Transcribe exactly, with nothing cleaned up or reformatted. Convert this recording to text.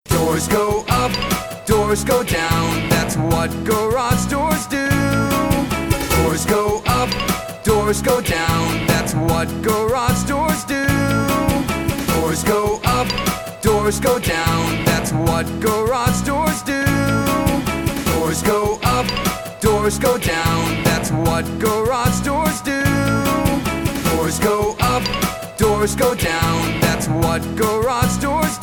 Doors go up, doors go down, that's what garage doors do. Doors go up, doors go down, that's what garage doors do. Doors go up, doors go down, that's what garage doors do. Doors go up, doors go down, that's what garage doors do. Doors go up, doors go down, that's what garage doors do.